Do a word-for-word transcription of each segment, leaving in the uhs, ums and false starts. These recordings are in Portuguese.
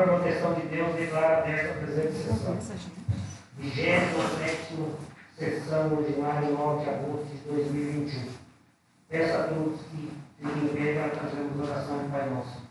por proteção de Deus, declaro aberta a presente sessão. Vigésima sétima sessão ordinária, nove de agosto de dois mil e vinte e um. Peço a todos que fiquem em pé para fazermos oração do Pai Nosso.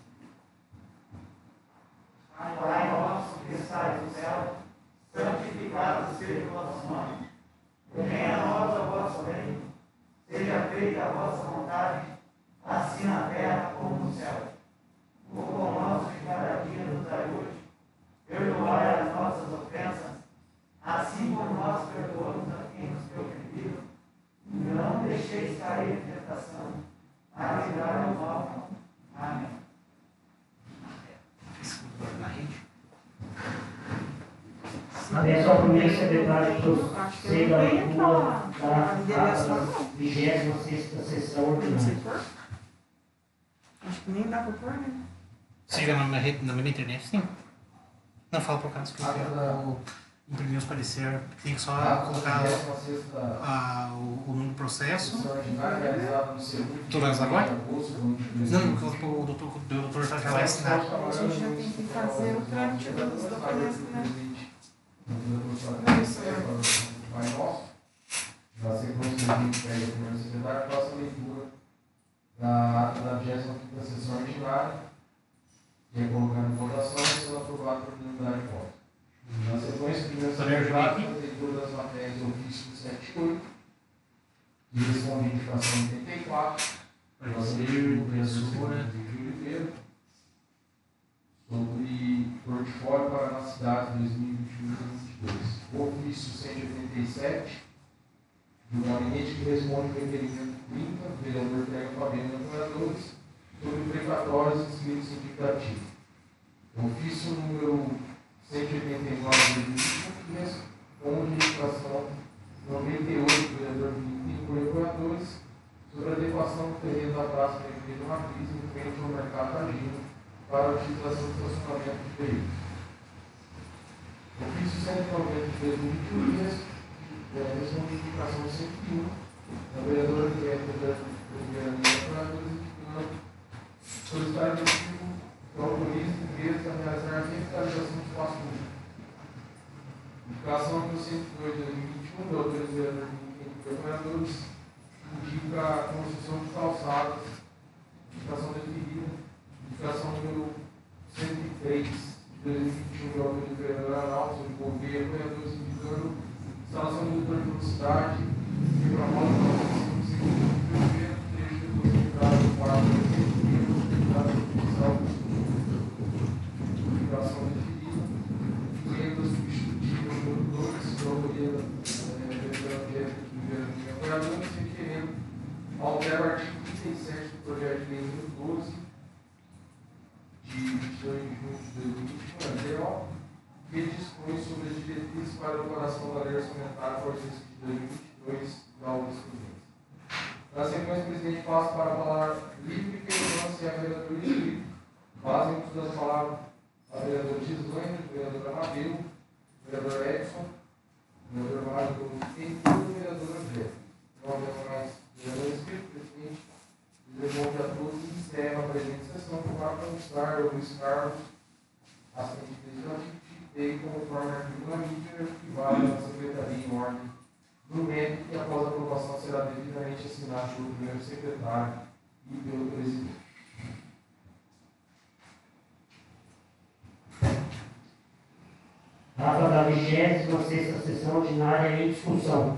Pai nosso que estais no céu, santificado seja o vosso nome. Venha a nós o vosso reino. Seja feita a vossa vontade, assim na terra como no céu. O pão nosso de cada dia nos dai hoje. Perdoai as nossas ofensas, assim como nós perdoamos a quem nos tem ofendido. Não deixeis cair em tentação, mas livrai-nos do mal. Amém. Abençoa o primeiro secretário que proceda a leitura da vigésima sexta sessão ordinária. Acho que nem dá para pôr, né? Siga na minha, rede, na minha internet, sim. Não fala por causa que eu quero imprimir os parecer. Tem que só colocar a, o, o número do processo. Tu vai usar agora? Não, porque o doutor, o doutor já vai assinar. A gente já tem que fazer o trâmite dos documentos, né? Pai Nosso, na sequência do primeiro secretário, faça a leitura da ata da vigésima quinta sessão ordinária, que é colocando em votação e sendo aprovado por unanimidade de voto. Na sequência, o primeiro secretário, a leitura das matérias ofício sete e oito, que responde à indicação oitenta e quatro, nossa professora de Oliveira, sobre portfólio para a cidade dois mil e vinte e um a dois mil e vinte e dois. Ofício cento e oitenta e sete, do gabinete que responde ao requerimento trinta, vereador Cléber Fabiano e vereadores, sobre precatórios inscritos em indicativo. Ofício número cento e oitenta e nove, de dois mil e vinte e um, que responde à indicação noventa e oito, do vereador Felipe por vereadores, sobre a adequação do terreno da praça da Igreja Matriz em frente ao mercado da Gina, para a utilização do estacionamento de veículos. Ofício cento e noventa de dois mil e vinte e um, responde a indicação cento e um, da vereadora direta da Oliveira indicando solicitar efetivo que autorize empresas a realizar a revitalização do espaço público. Indicação número cento e dois de dois mil e vinte e um, da autoria do vereador de vereadores, indica a construção de calçadas, indicação definida. Indicação número cento e três de dois mil e vinte e um, de autoria do vereador Arnaldo, sobre Gouveia, vereadores indicando instalação de motor de velocidade e proposta para a construção do segundo primeiro trecho de possibilidade do quarto primeiro possibilidade de construção. Indicação definida. Emenda substitutiva número dois, de autoria do vereador de vereadores, requerendo altera o artigo trinta e sete do projeto de lei número doze, de vinte e dois de junho de dois mil e vinte e um, L D O, que dispõe sobre as diretrizes para a elaboração da lei orçamentária para o exercício de dois mil e vinte e dois da obra exclusiva. Na sequência, o presidente passa para falar livre e pergunta-se a vereadora inscrito. Base em uso das palavras a vereadora Gislaine, a vereadora Amadeu, o vereador Edson, o vereador Mário e o vereador André. Não havendo mais vereador inscrito, o presidente devolve a todos e encerra a presente sessão para constar o Luiz Carlos, assistente legislativo, e conforme artigo na mídia, que vale na secretaria em ordem do médico, que após a aprovação será devidamente assinado pelo primeiro secretário e pelo presidente. Ata da vigésima sexta sessão ordinária em discussão.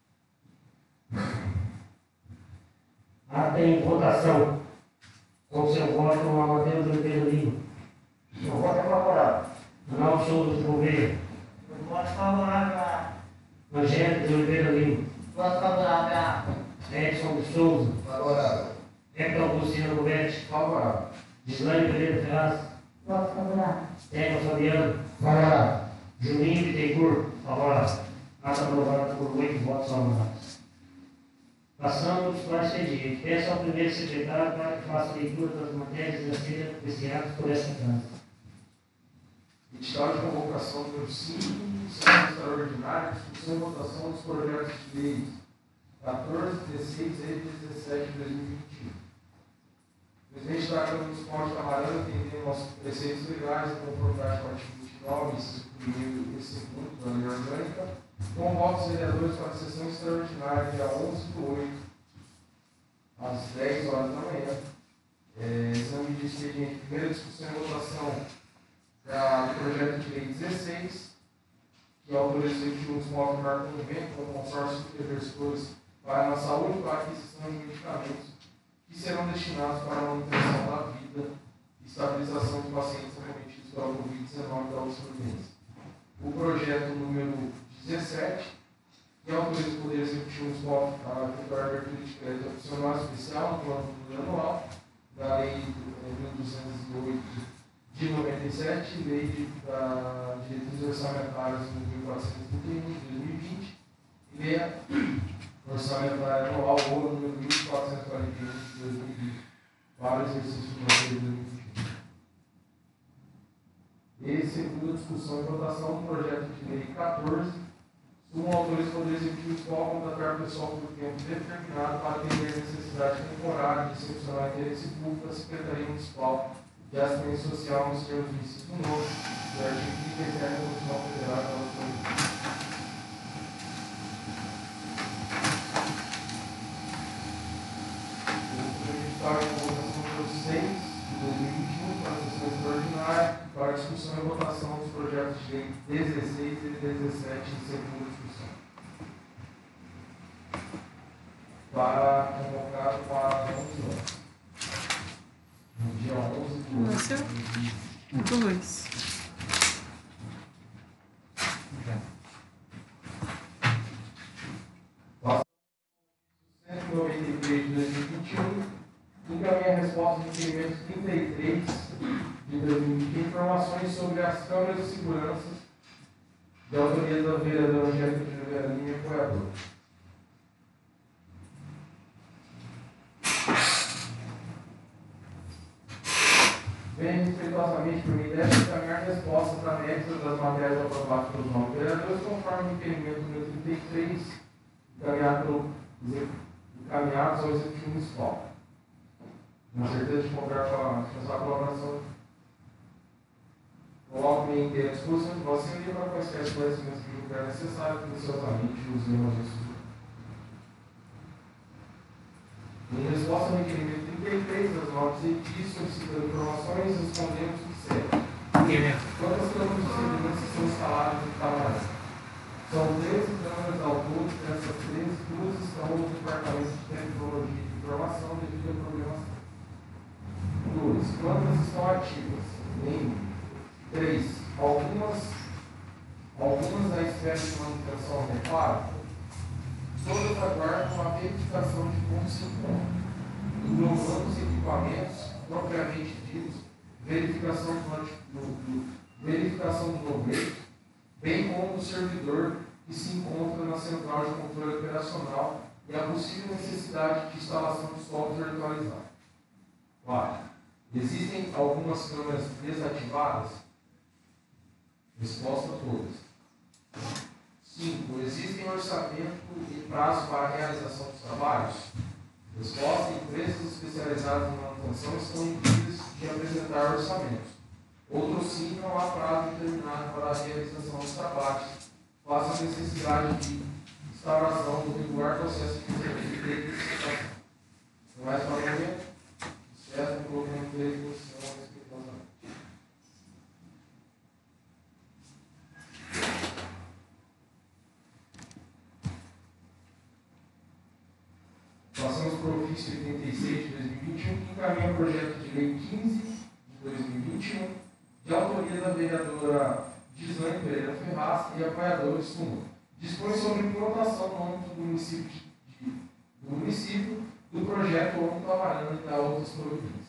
Ata em votação. Com seu voto, Amadeu de Oliveira Lima. Seu voto é favorável. Arnaldo Souza de Gouveia. Meu voto é favorável a. Angélica de Oliveira Lima. Voto favorável a. Edson de Souza. Favorável. Hector Luciano Gouveia. Favorável. Gislaine Pereira Ferraz. Voto favorável. Stefano Fabiano. Favorável. Juninho Bittencourt. Favorável. Ata aprovada por oito votos favoráveis. Passamos para o expediente. Peço ao primeiro secretário para que faça a leitura das matérias a serem apreciadas por esta casa. Edital de convocação número cinco, sessão extraordinária, discussão e votação dos projetos de lei quatorze, dezesseis e dezessete de dois mil e vinte e um. O presidente da Câmara Municipal de Camarão, entendendo mantendo nossos preceitos legais em conformidade com o artigo vinte e nove, inciso primeiro e segundo da Lei Orgânica, convoco os vereadores para a sessão extraordinária dia onze de oito, às dez horas da manhã. É, exame de expediente, primeira discussão e votação do projeto de lei dezesseis, que autoriza o Executivo Municipal a firmar convênio com o consórcio de investidores para a saúde e para a aquisição de medicamentos que serão destinados para a manutenção da vida e estabilização de pacientes acometidos pela covid dezenove da outra província. O projeto número dezessete, que autoriza o Poder Executivo Municipal a efetuar a abertura de crédito opcional especial no plano anual da Lei mil duzentos e oito de noventa e sete, Lei de, da Diretrizes Orçamentárias mil quatrocentos e trinta e um de dois mil e vinte e Lei Orçamentária Anual ou número mil quatrocentos e quarenta e um de dois mil e vinte para o exercício financeiro de dois mil e vinte e um. E segunda discussão e votação do projeto de lei quatorze, um autoriza o Poder Executivo Municipal a contratar pessoal por tempo determinado para atender a necessidade temporária de excepcional interesse público da Secretaria Municipal de Assistência Social nos termos do inciso novo do artigo trinta e sete da Constituição Federal da União. Para a votação número seis de dois mil e vinte e um, para a sessão extraordinária, para a discussão e votação dos projetos de lei dezesseis e dezessete em segunda discussão. Para convocar para onze horas. No dia onze de Lúcio? Dois. cento e noventa e três de dois mil e vinte e um. Encaminha a resposta do requerimento trinta e três de dois mil e vinte, informações sobre as câmeras de segurança de autoria da vereadora Angélica de Oliveira Lima, apoiador. Vem respeitosamente por mim deve encaminhar respostas anexas das matérias aprovadas pelos novos vereadores, conforme o requerimento número trinta e três, encaminhado pelo, encaminhados ao Executivo Municipal. Com certeza de contar com a sua colaboração. Coloque-me em inteira discussão de vossa senhoria para quaisquer esclarecimentos que julgar necessário, minuciosamente os irmãos de em resposta ao requerimento trinta e três das normas e disso, solicitando informações, respondemos o que segue. Quantas câmaras de segurança são instaladas em Camarão? São treze câmaras ao todo, dessas treze, duas estão no Departamento de Tecnologia e Informação devido a problemas. Duas. Quantas estão ativas? Nenhuma. Três. Algumas, algumas à espera de manutenção adequada. Todas aguardam a verificação de condição, englobando os equipamentos propriamente ditos, verificação do, do, do, verificação do novelo, bem como do servidor que se encontra na central de controle operacional e a possível necessidade de instalação de software virtualizado. quatro. Existem algumas câmeras desativadas? Resposta a todas. cinco. Existem orçamento e prazo para a realização dos trabalhos? Resposta: empresas especializadas em manutenção estão impedidas de apresentar orçamentos. Outro sim, não há prazo determinado para a realização dos trabalhos, face à necessidade de instauração do regular processo de de licitação. Não mais para o momento, espero que coloquemos a execução respeitosamente. Passamos para o ofício oitenta e seis de dois mil e vinte e um, que encaminha o projeto de lei quinze de dois mil e vinte e um, de autoria da vereadora Gislaine Pereira Ferraz e apoiadores Sumo. Dispõe sobre implantação no âmbito do município, de, do, município do projeto Homem Tamarana e da outras províncias.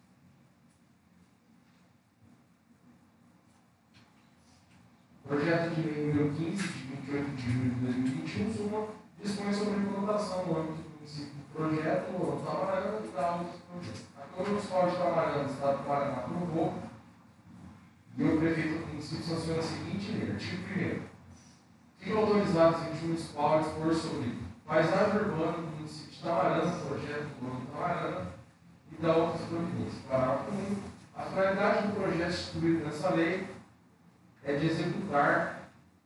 Projeto de lei número quinze, de vinte e oito de julho de dois mil e vinte e um, Sumo, dispõe sobre implantação no âmbito do município do projeto Homem Tamarana e da outras províncias. A Câmara Municipal de Tamarana, Estado do Paraná, aprovou. E o prefeito do município sanciona a seguinte lei. Artigo primeiro. Fica autorizado o Executivo Municipal a dispor sobre paisagem urbana do município de Tamarana, projeto do Homem Tamarana e da outras províncias. Parágrafo único. A finalidade do projeto instituído nessa lei é de executar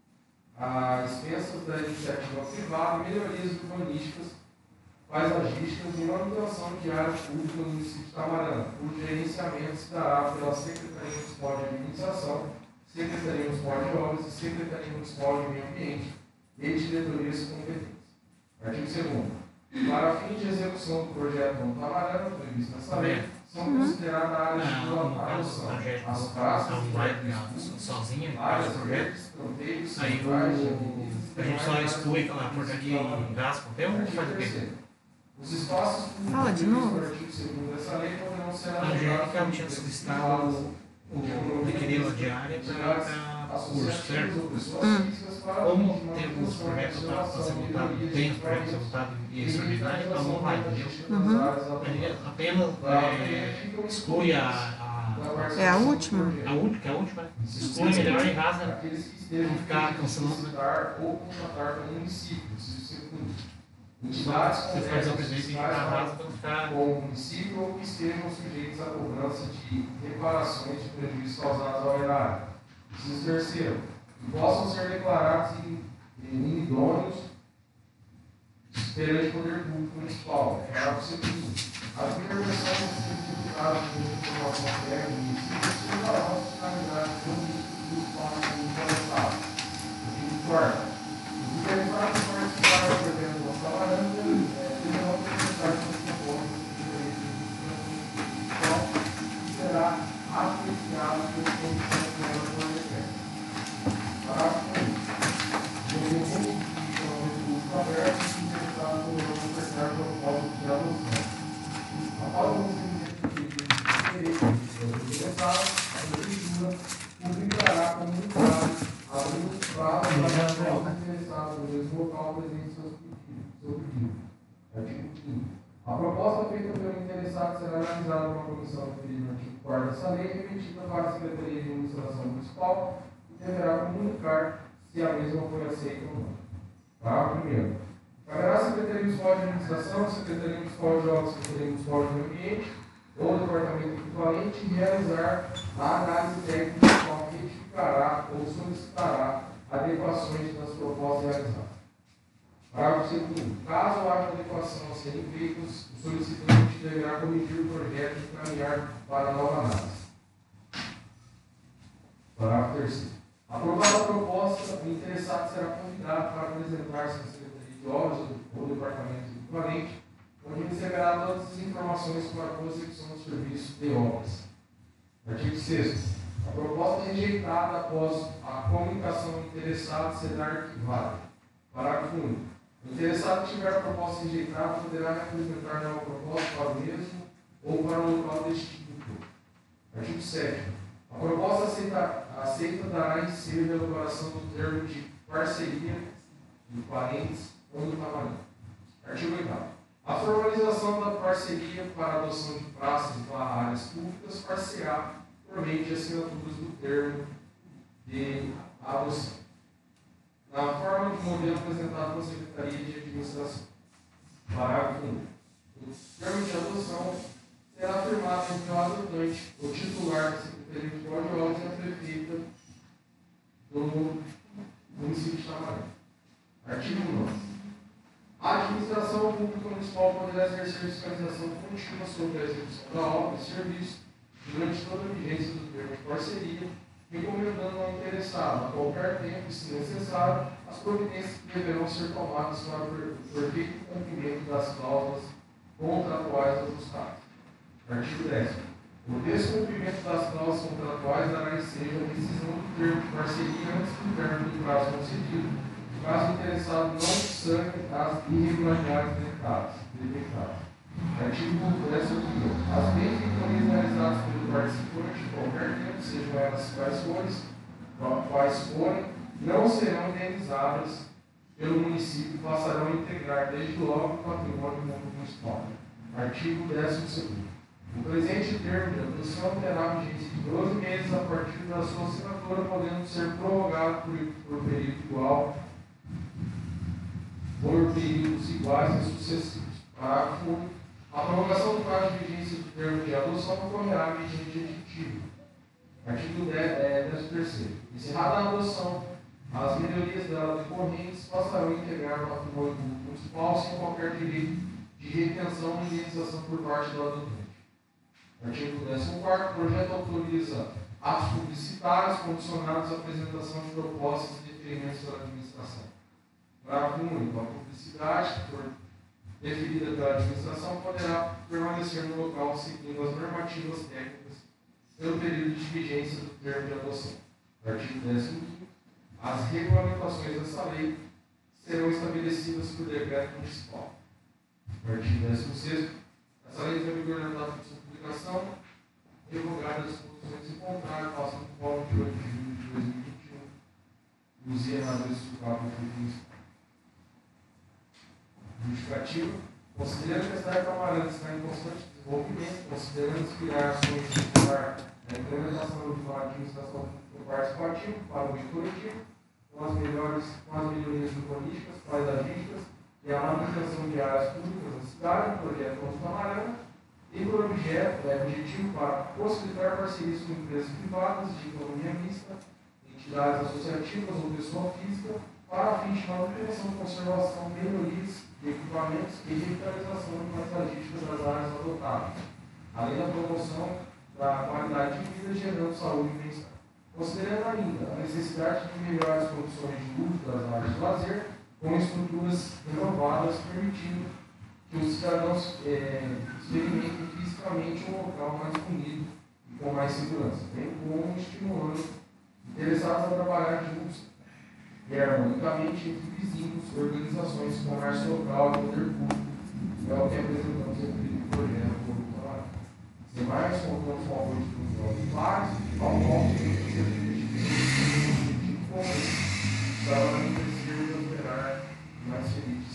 as expensas da iniciativa privada, melhorias urbanísticas, paisagísticas e manutenção de áreas públicas no município de Itamarana, cujo gerenciamento se dará pela Secretaria Municipal de Administração, Secretaria Municipal de Obras e Secretaria Municipal de Meio Ambiente e diretorias competentes. Artigo segundo. Para fins de execução do projeto do Itamarana, previsto nessa lei, são consideradas áreas de adoção, as praças, sozinha, áreas projeto. verdes, canteiros, Aí centrais, o, a gente só exclui aquela portaria em gás, papel ou faz o quê? Os espaços públicos Fala de novo. do artigo segundo dessa lei poderão ser A Angélica ela tinha solicitado o, o requerido de área para curso, certo? Como tem os projetos para ser votado, tem os projetos para ser votados em extraordinário, então não vai, entendeu? Uhum. Ele apenas é, exclui a, a, É a última? a última, que é a última, né? Exclui melhor e rasa, Aqueles que estejam não ficar cancelando, né? solicitar ou contratar com o município. Entidades Se faz o presidente tem que ficar rasa para não ficar. com o município ou que estejam sujeitos à cobrança de reparações de prejuízos causados ao erário. Inciso terceiro, que possam ser declarados inidôneos perante o poder público municipal. Parágrafo segundo. A intervenção dos certificados de informação prévia do município será a finalidade do espaço interessado. Artigo quarto. Os interessados participarem do evento do Itamarana deverão apresentar suas propostas de direito de instituição que será apreciado pela Comissão Plena do decreto. Parágrafo único. Independente de um recurso aberto, os interessados poderão ofertar propostas de adoção. Após o recebimento de direito dos interessados, a Prefeitura publicará comunicado abrindo os prazos para os interessados no mesmo local presente seus pedidos. Seu pedido. Artigo quinto. A proposta feita pelo interessado será analisada por uma comissão referida no artigo quarto dessa lei e remetida para a Secretaria de Administração Municipal e deverá comunicar se a mesma foi aceita ou não. Parágrafo primeiro. Caberá à Secretaria Municipal de Administração, Secretaria Municipal de Obras, Secretaria Municipal de Meio Ambiente ou Departamento equivalente realizar a análise técnica que retificará ou solicitará adequações das propostas realizadas. Parágrafo segundo. Caso haja adequação a serem feitas, o solicitante deverá corrigir o projeto e encaminhar para a nova análise. Parágrafo terceiro. Aprovada a proposta, o interessado será convidado para apresentar-se na Secretaria de Obras ou Departamento equivalente, onde receberá todas as informações para a prossecução do serviço de obras. Artigo sexto. A proposta rejeitada após a comunicação do interessado será arquivada. Parágrafo único. O interessado que tiver a proposta rejeitada poderá representar nova proposta para o mesmo ou para o local destino. Artigo sétimo. A proposta aceita, aceita dará ensejo à elaboração do termo de parceria de parentes ou do tamanho. Artigo oitavo. A formalização da parceria para a adoção de praças e para áreas públicas far-se-á por meio de assinaturas do termo de adoção, na forma de modelo apresentado pela Secretaria de Administração. Parágrafo único. O termo de adoção será firmado entre o adotante, o titular da Secretaria de Obras e a prefeita do município de Itamarana. Artigo nono. A administração pública municipal poderá exercer fiscalização contínua sobre a execução da obra e serviço durante toda a vigência do termo de parceria, recomendando ao interessado, a qualquer tempo, se necessário, as providências que deverão ser tomadas para o perfeito cumprimento das cláusulas contratuais ajustadas. Artigo décimo. O descumprimento das cláusulas contratuais dará ensejo à decisão do termo de parceria antes do término do prazo concedido, caso o interessado não sane as irregularidades detectadas. Artigo décimo. As benfeitorias realizadas pelo participante de qualquer tempo, sejam elas quais forem, quais forem, não serão indenizadas pelo município e passarão a integrar desde logo o patrimônio municipal. Artigo décimo segundo. O presente termo de adoção terá vigência de doze meses a partir da sua assinatura, podendo ser prorrogado por, por período igual, por períodos iguais e sucessivos. Parágrafo único. A prorrogação do prazo de vigência do termo de adoção ocorrerá mediante editivo. Artigo décimo terceiro. Encerrada a adoção, as melhorias dela decorrentes passarão a integrar o patrimônio público municipal sem qualquer direito de retenção ou indenização por parte do adotante. Artigo décimo quarto. O projeto autoriza atos publicitários condicionados à apresentação de propostas e deferimentos pela administração. Parágrafo único. A publicidade que for deferida pela administração poderá permanecer no local seguindo as normativas técnicas pelo período de vigência do termo de adoção. Artigo décimo quinto. As regulamentações dessa lei serão estabelecidas por decreto municipal. Artigo décimo sexto. Essa lei está em vigor na data de sua publicação, revogadas as disposições em contrário, passam por volta de oito de julho de dois mil e vinte e um. Os erradores do cabo justificativo, considerando que a cidade de Amarante está em constante desenvolvimento, considerando inspirar ações de estimular a implementação do plano de administração participativo para o bem coletivo, com as melhores, com as melhorias urbanísticas, paisagísticas e a manutenção de áreas públicas da cidade, o projeto Ponto Camarão, tem por objeto, é objetivo para possibilitar parcerias com empresas privadas de economia mista, entidades associativas ou pessoa física, para fins de manutenção, conservação, melhorias de equipamentos e revitalização paisagística das áreas adotadas, além da promoção da qualidade de vida, gerando saúde e bem-estar. Considerando ainda a necessidade de melhores condições de uso das áreas de lazer, com estruturas renovadas, permitindo que os cidadãos é, experimentem fisicamente um local mais bonito e com mais segurança, bem como estimulando interessados a trabalhar juntos e harmonicamente entre vizinhos, organizações, comércio local e poder público. É o que apresentamos aqui no projeto do trabalho. Sem mais, contamos com o apoio de todos os pares, ao qual para crescer e operar mais feliz.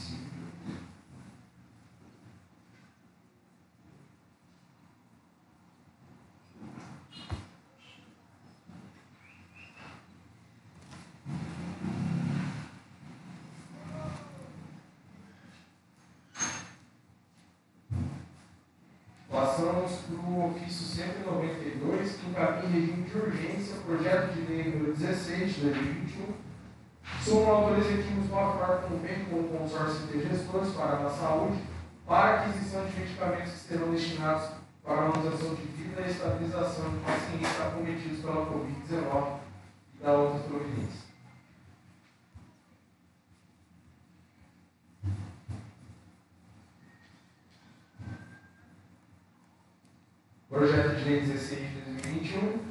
Passamos para o ofício cento e noventa e dois, que encaminha em regime de urgência, projeto de lei número dezesseis de dois mil e vinte e um, sobre uma autorização municipal a firmar convênio com o consórcio de gestores para a saúde, para aquisição de medicamentos que serão destinados para a manutenção de vida e estabilização de pacientes acometidos pela covid dezenove e da outras providências. Projeto de lei dezesseis de dois mil e vinte e um.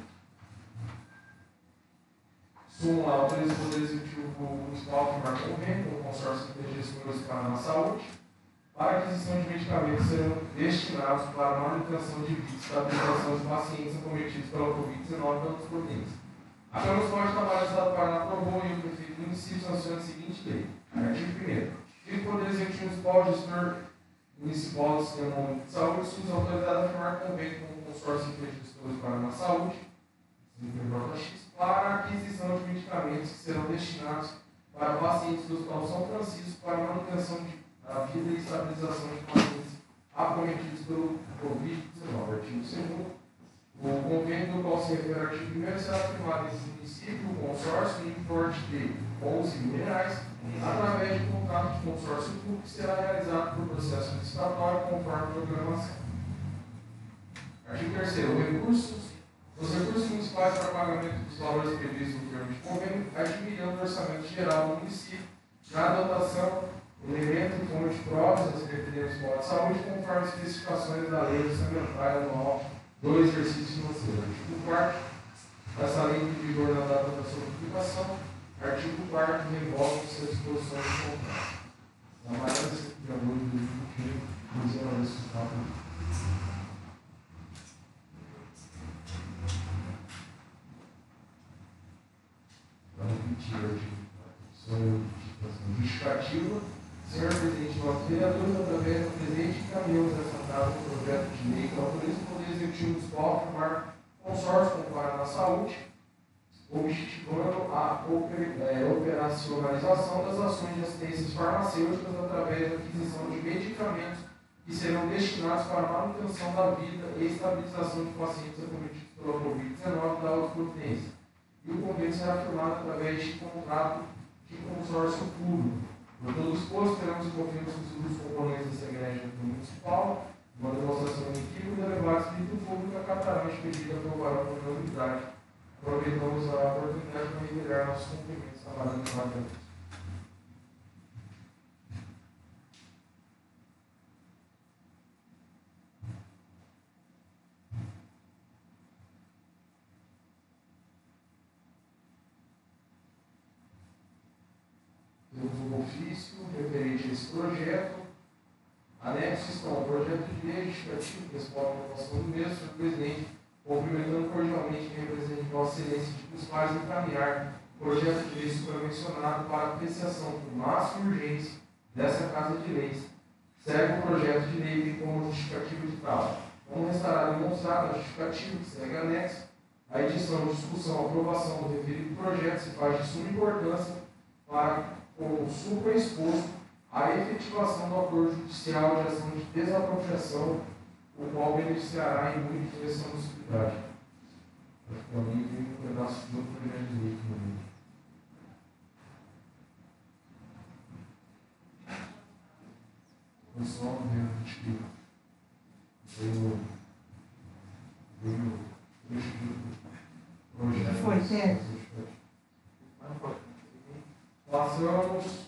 Súmula autoriza o Poder Executivo Municipal a firmar convênio com o consórcio de gestores para a saúde, para aquisição de medicamentos que serão destinados para a manutenção de vida e estabilização de pacientes acometidos pela covid dezenove e outras providências. A Câmara Municipal de Trabalho do Estado do Paraná aprovou e o prefeito do município sanciona a seguinte lei. Artigo primeiro. Fica o Poder Executivo Municipal, gestor municipal do Sistema Único de Saúde, SUS, autorizado a firmar convênio com o consórcio de gestores para a saúde, para a aquisição de medicamentos que serão destinados para pacientes do Hospital São Francisco para a manutenção da vida e estabilização de pacientes acometidos pelo covid dezenove. Artigo segundo. O convênio do qual se refere ao artigo primeiro será firmado entre o município, o consórcio, em importe de onze mil reais, através de um contrato de consórcio público que será realizado por processo licitatório conforme a programação. Artigo terceiro. Recursos. Os recursos municipais para pagamento dos valores previstos no termo de convênio adquirirão do orçamento geral do município na dotação, elemento e fonte de provas das Secretarias Municipal de Saúde, conforme as especificações da Lei Orçamentária Anual do Exercício Financeiro. Artigo quarto. Essa lei em vigor na data da sua publicação. Artigo quarto. Revoga-se as disposições do contrato. Na maioria desse criador de dois mil e vinte e um, inclusive a lei social. Vamos repetir o artigo. Justificativa. Senhor Presidente, nossos vereadores, através do presente, encaminhamos essa casa um projeto de lei que autoriza o Poder Executivo Municipal a firmar consórcio com o Paraná Saúde, objetivando a operacionalização das ações de assistências farmacêuticas através da aquisição de medicamentos que serão destinados para a manutenção da vida e estabilização de pacientes acometidos pela covid dezenove da autoprovidência. E o convênio será firmado através de contrato de consórcio público. Por todo o exposto, teremos confiança nos componentes dessa igreja municipal, uma demonstração em equipe e elevado espírito público acatarante pedido aprovará por unanimidade. Aproveitamos a oportunidade para reiterar nossos cumprimentos trabalhando com a Deus. Temos um ofício referente a esse projeto. Anexos estão ao projeto de lei justificativo, principal aprovação do mesmo, senhor presidente, cumprimentando cordialmente quem representa Vossa Excelência de que os faz encaminhar o projeto de lei supermencionado para apreciação com máxima urgência dessa Casa de Leis. Segue o projeto de lei bem como justificativo de tal. Como restará demonstrado a justificativa que segue anexo, a edição, discussão, aprovação do referido projeto se faz de suma importância para o supraexposto a efetivação do acordo judicial de ação de desapropriação, o qual beneficiará em muita direção da sociedade. Acho que para mim tem um pedaço de outro projeto de lei aqui no meio. Foi só um realmente que veio veio projeto. Foi, certo. Passamos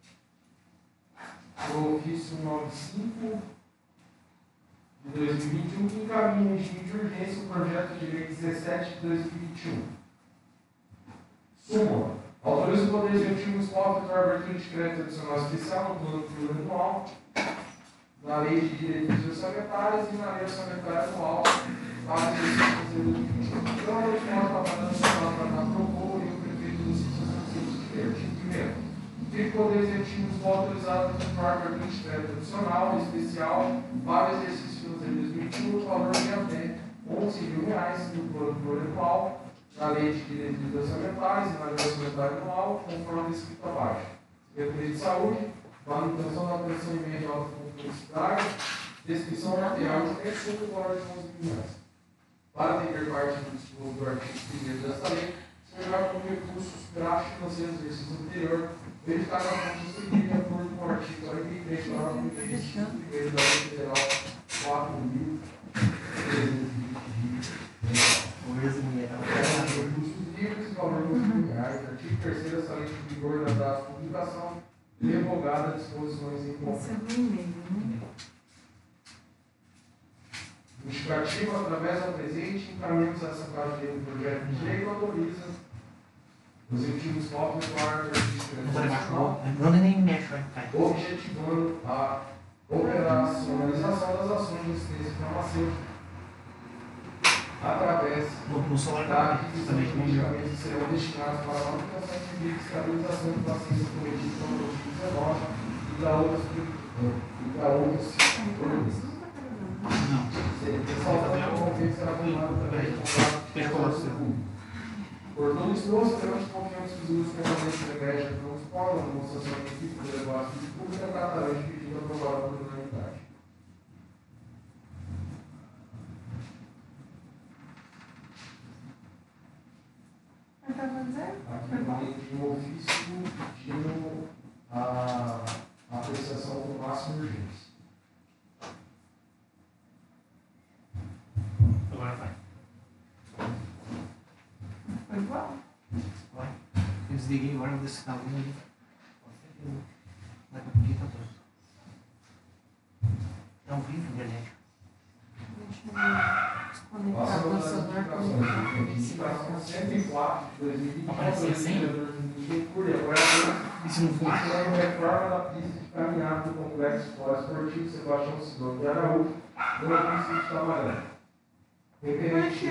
para o ofício noventa e cinco de dois mil e vinte e um, que encaminha em regime de urgência o projeto de lei dezessete de dois mil e vinte e um. Súmula. Autoriza o Poder Executivo Municipal a efetuar a abertura de crédito adicional especial no plano plurianual, na Lei de Diretrizes Orçamentárias e na Lei Orçamentária Anual para o exercício de dois mil e vinte e um. Então, a lei mostra a parada nacional para propor e o prefeito do sítio de primeiro. Fica o Poder Executivo Municipal autorizado a efetuar a abertura de crédito adicional especial para o exercício financeiro de dois mil e vinte e um, no valor de até onze mil reais no plano plurianual, na Lei de Diretrizes Orçamentárias e na Lei Orçamentária Anual, conforme descrito abaixo. Secretaria de Saúde, manutenção da atenção em meio de alta complexidade, descrição material de consumo no valor de onze mil reais. Para ter parte do disposto do artigo primeiro desta lei, será com recursos práticos financeiros do exercício anterior, verificar a fonte seguinte de acordo com o artigo quarenta e três, parágrafo primeiro da Lei Federal quatro mil trezentos e vinte. Recursos livres e valor de onze mil reais. Artigo terceiro dessa lei de vigor na data de publicação, revogada disposições em conta. Justificativa, através da presente, encaminhamos essa casa de lei do projeto de lei que autoriza os executivos povos do ar objetivando a operacionalização das ações de assistência farmacêutica através da aquisição de medicamentos que serão destinados para a manutenção de vida e estabilização de pacientes cometidos pela covid dezenove e da outras e da outras Não. Por todo exposto, teremos confiança que os usos permanentes da igreja não exportam a demonstração de equipe do debate público e acatarão de pedido aprovado por unanimidade. Aqui tem um ofício pedindo a apreciação com máxima urgência. Agora vai. Foi igual. Vai. Eu desliguei agora, vou descer ali. Vai para aqui, tá todo. É um vídeo, internet. Deixa eu desconectar do celular para Indicação cento e quatro de dois mil e vinte. Aparecia assim? E se não for? A reforma da pista de caminhada do Complexo Escola Esportivo Sebastião Sidão de Araújo, no município de Tamaré. Referente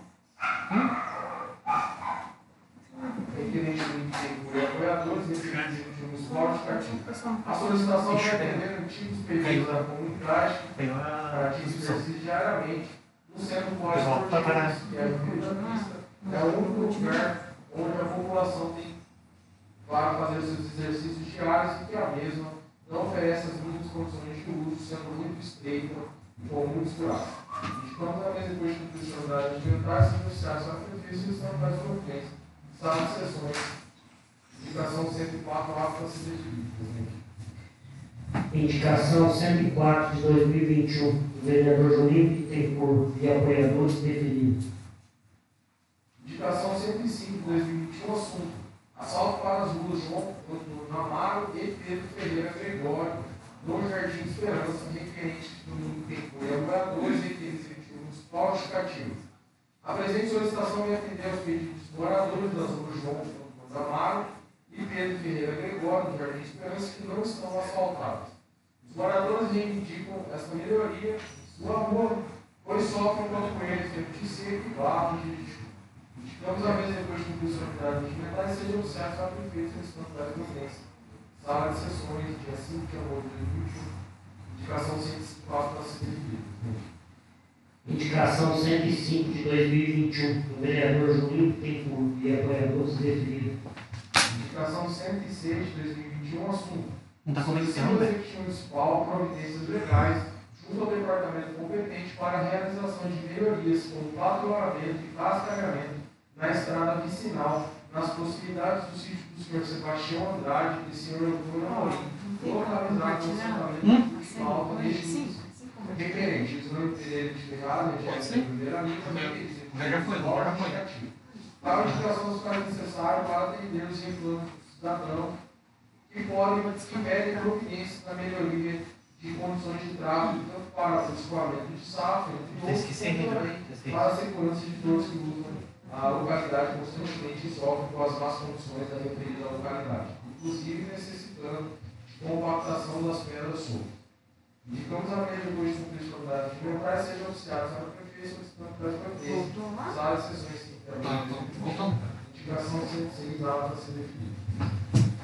referentemente por apoiadores referentes no esporte cativo. A solicitação vai atender antigos pedidos da comunidade para que se exercite diariamente no centro pós-esportivo, que é a Avenida da Pista. É o único lugar onde a população tem para fazer os seus exercícios diários e que a mesma não oferece as mínimas condições de uso, sendo muito estreita e com muitos buracos. Indicamos a mesa depois de constitucionalidade ambiental e associados à prefeitura e estão para as providências. Sala de sessões. Indicação cento e quatro, apta a ser definida. Indicação cento e quatro de dois mil e vinte e um do vereador Juninho Bittencourt e apoiadores deferido. Indicação cento e cinco de dois mil e vinte e um, assunto: assalto para as ruas João Antônio Amaro e Pedro Ferreira Gregório, no Jardim Esperança, requerente do Bittencourt e apoiadores requeridos municipal justificativo. A presente solicitação vem atender aos pedidos dos moradores das ruas João Antônio Amaro e Pedro Ferreira Gregório, no Jardim Esperança, que não estão asfaltadas. Os moradores reivindicam esta melhoria em sua rua, pois sofrem com correntes de seco e barro de lixo. Indicamos a mesa depois de cumprir sua unidade regimental e sejam certos a prefeita e estão das providências. Sala de sessões, dia cinco de agosto de dois mil e vinte e um. Indicação cento e quatro para ser definida. Indicação cento e cinco de dois mil e vinte e um do vereador Juninho Bittencourt e apoiadores deferido. Indicação cento e seis de dois mil e vinte e um, assunto: Não está comigo, solicita não, o velho. Executivo Municipal providências legais junto ao departamento competente para a realização de melhorias como patrulhamento e cascagamento na estrada vicinal, nas proximidades do sítio do senhor Sebastião Andrade e do senhor Antônio Amorim, localizado no assentamento municipal deste município. Requerente: Islândia Pereira de Ferraz, regente da primeira linha, Já foi, já foi. Tal indicação dos casos necessários para atender os reclamos do cidadão que podem, que pedem providências na melhoria de condições de tráfego, tanto para o escoamento de safra, entre outros, como também para a segurança de todos que usam a localidade constantemente e sofrem com as más condições da referida localidade, inclusive necessitando de compactação das pedras soltas. Indicamos a mesa depois de cumprir as qualidades alimentares sejam oficiados para a prefeitura solicitando para as prefeitas. Sala de sessões Voltando. Indicação cento e seis, apta a ser definida.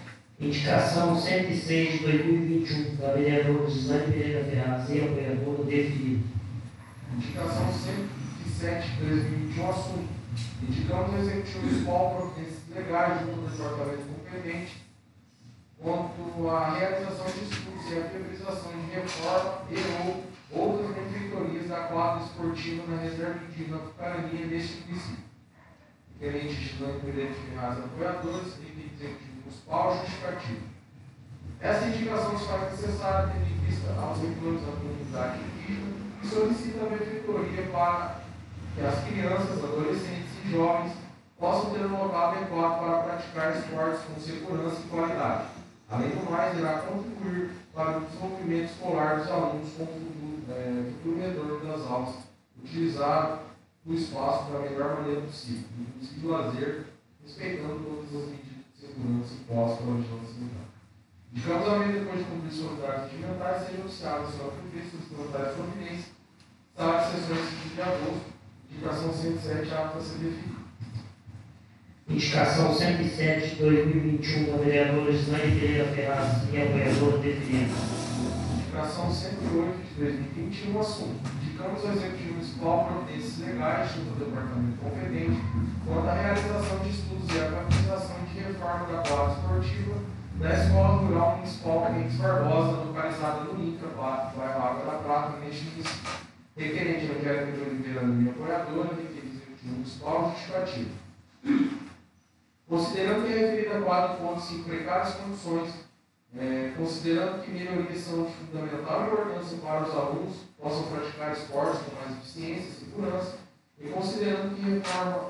Indicação cento e seis de dois mil e vinte e um da vereadora Gislaine Pereira Ferraz e apoiador deferido. Indicação cento e sete de dois mil e vinte e um, assunto: indicamos ao Executivo Municipal providências legais junto ao departamento competente quanto à realização de estudos e a priorização de reforma e ou outras benfeitorias da quadra esportiva na reserva indígena Pucarania neste município. Requerente Gislaine Pereira Ferraz e apoiadores e Executivo Municipal justificativo. Essa indicação se faz necessária tendo em vista aos reclames da comunidade indígena e solicita a benfeitoria para que as crianças, adolescentes e jovens possam ter um local adequado para praticar esportes com segurança e qualidade. Além do mais, irá contribuir para o desenvolvimento escolar dos alunos com o futuro, é, futuro retorno das aulas, utilizar o espaço da melhor maneira possível, inclusive lazer, respeitando todas as medidas de segurança impostas pela vigilância sanitária. Indicamos a mesa depois de cumprir suas unidades regimentais sejam oficiadas pela prefeitura dos voluntários providências. Sala de sessões cinco de agosto. Indicação cento e sete, apta a ser definida. Indicação cento e sete de dois mil e vinte e um da vereadora Gislaine Pereira Ferraz e apoiador deferido. Indicação cento e oito de dois mil e vinte e um, assunto: indicamos ao Executivo Municipal providências legais junto ao departamento competente quanto à realização de estudos e a capitalização de reforma da quadra esportiva da Escola Rural Municipal Henriques Barbosa, localizada no INCRA, bairro Água da Prata, neste município. Requerente Angélica de Oliveira, minha apoiadora, requerido Executivo Municipal justificativo. Considerando que a referida quadra encontra-se em precárias condições, é, considerando que melhorias são de fundamental importância para os alunos possam praticar esportes com mais eficiência e segurança, e considerando que reforma,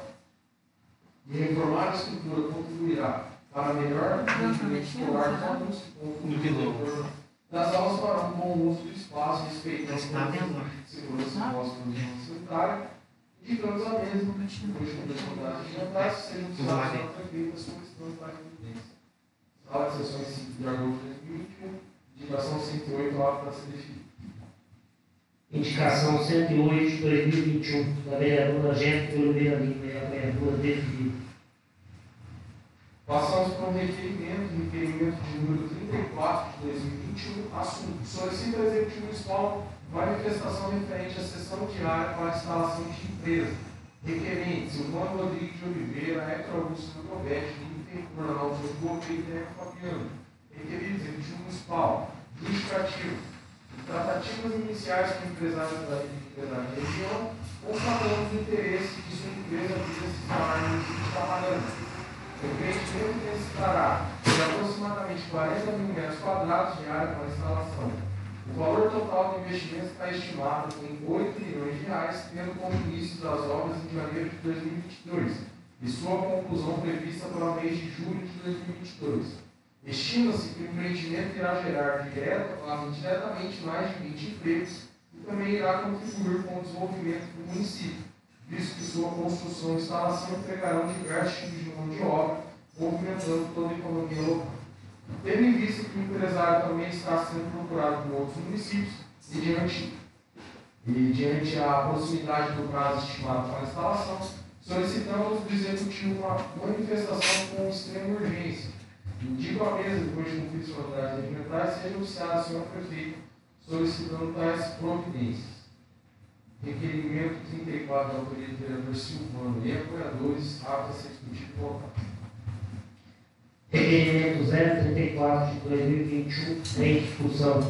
e reformar a estrutura contribuirá para melhor desenvolvimento escolar dos alunos com o futuro das aulas para um bom uso do espaço, respeitando as medidas de segurança impostas pela vigilância sanitária, indicamos a mesma, depois de cumprir as qualidades alimentares, sejam usadas pela prefeita solicitando para a evidência. Sala de sessões cinco de agosto de dois mil e vinte e um, indicação cento e oito, apta a ser definida. Indicação cento e oito de dois mil e vinte e um da vereadora Angélica de Oliveira Lima e apoiadora deferido. Passamos para o requerimento, requerimento de número trinta e quatro de dois mil e vinte e um, assunto: solicita ao Executivo Municipal manifestação referente à sessão diária para a instalação de empresa. Requerente: Silvano Rodrigues de Oliveira, Hector Augusto Gobete, Lima Tencourt, Analto de Gouveia e Teco Fabiano. Requerido: Executivo Municipal Justificativo. Em tratativas iniciais com empresários da empresário da região, constatamos o interesse de sua empresa vir se instalar no município de Itamarana. O empreendimento necessitará de aproximadamente quarenta mil metros quadrados de área para instalação. O valor total do investimento está estimado em oito milhões de reais, tendo como início das obras em janeiro de dois mil e vinte e dois e sua conclusão prevista para o mês de julho de dois mil e vinte e dois. Estima-se que o empreendimento irá gerar direto ou indiretamente mais de vinte empregos e também irá contribuir com o desenvolvimento do município, visto que sua construção e instalação empregarão diversos tipos de mão de obra, movimentando toda a economia local. Tendo em vista que o empresário também está sendo procurado por outros municípios e diante, e diante a proximidade do prazo estimado para a instalação, solicitamos do Executivo uma manifestação com extrema urgência. Indico à mesa, depois de cumprir suas autoridades regimentais, seja anunciada a senhora prefeita, solicitando tais providências. Requerimento trinta e quatro da autoria do vereador Silvano e apoiadores, apto a ser discutido e votado. Requerimento zero trinta e quatro de dois mil e vinte e um, em discussão.